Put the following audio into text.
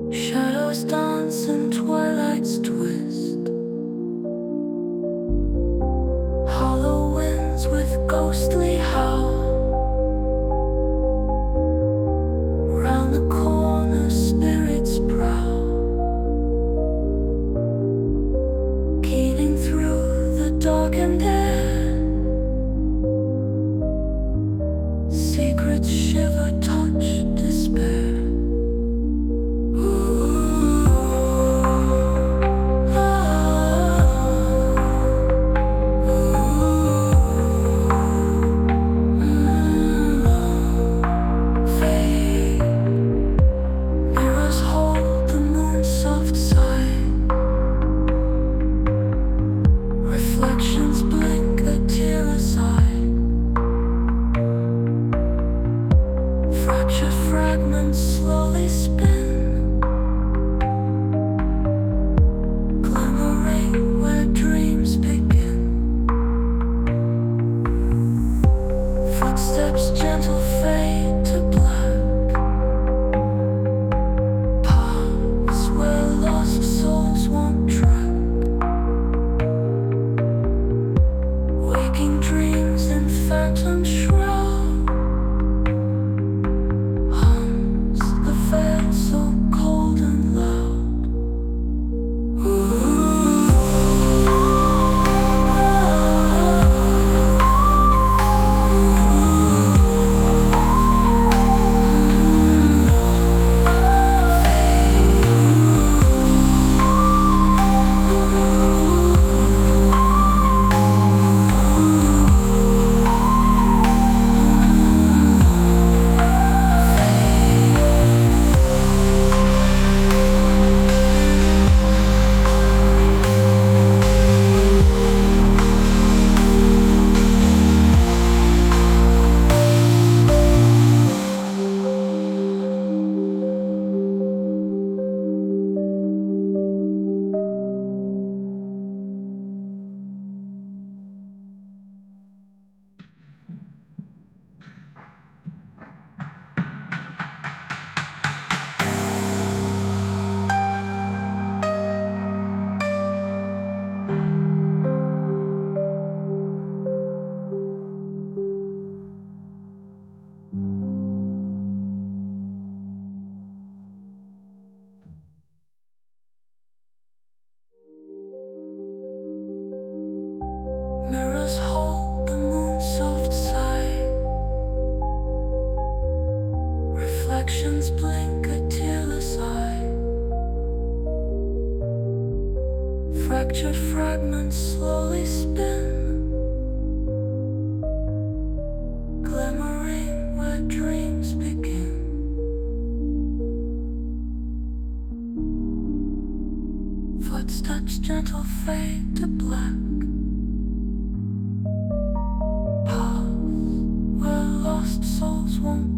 Shadows dance and twilights twist. Hollow winds with ghostly howl. Round the corner spirits prowl, keening through the darkened air. Secrets shiver, touch despair. Reflections blink, a tearless eye. Fractured fragments slowly spin, glimmering where dreams begin. Footsteps gentle fade to black, paths where lost souls won't track. Waking dreams in phantom shroud, hums the veil so cold and loud. Mirrors hold the moon's soft side. Reflections blink, a tearless eye. Fractured fragments slowly spin, glimmering where dreams begin. Footsteps gentle fade to black, paths where lost souls won't